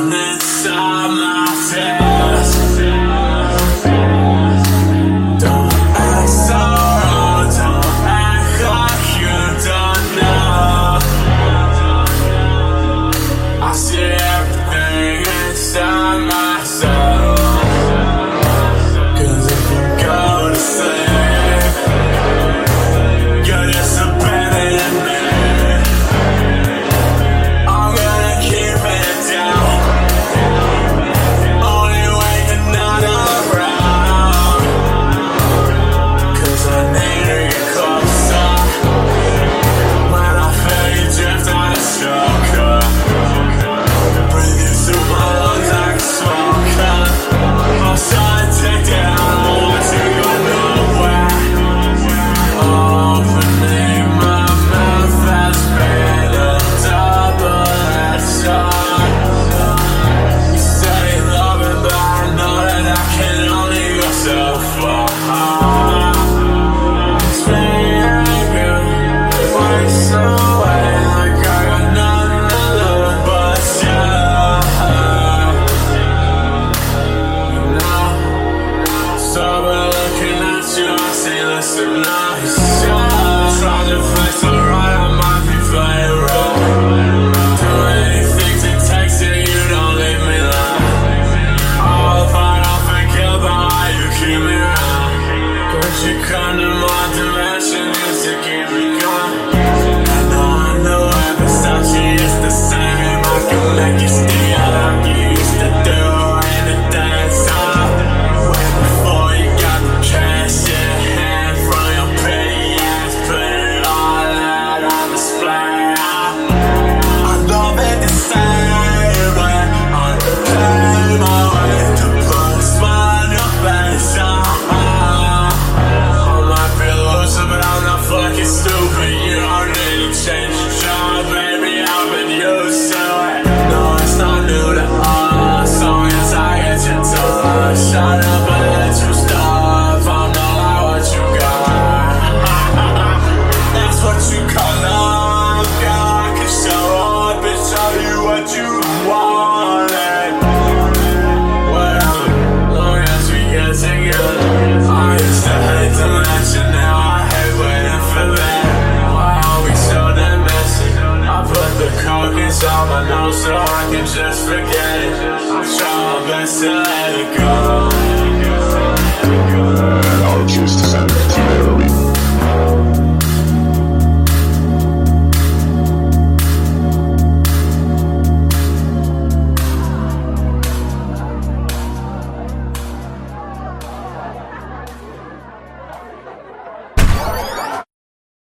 down inside my chest. Don't act so wrong, don't act like you don't know. I see everything inside myself. Cause if you go to sleep, you're just a better than me. I'm gonna keep it down. Only when you're not around. Cause I need to get closer. When I feel you drift on a stroker, breathe you through my lungs like a smoker. I'm so addicted, I don't want to go nowhere. Opening my mouth has been a double-edged sword. You say you love me, but I know that I can only go so far. It's making you waste away like I got nothing to lose but you. You know, sober looking at you, I say, listen, nice. Trying to flex alright, I might be playing wrong. Do anything to text you, you don't leave me alone. I'll find out, forget about how you keep me around. But you come to my dimension just to keep me going. I know every stop she is the same. I can make you stay out like you used to do in the daytime. Way before you got the cash in hand from your pretty ass, put it all out on display. I love it the same way. I pay my way to put a smile on your face. I might be loser, but I'm not fucking stupid. You don't need to change your job, baby. I've been used to it. No, it's not new to us. As long as I get you to love, shut up and let you stuff. I'm not like what you got. That's what you call love, girl. I can show up and show you what you wanted. Whatever, long as we get together. I used to hate to mention, now I hate waiting for that. Why are we so damn messy? I put the coke inside my nose so I can just forget it. I try my best to let it go.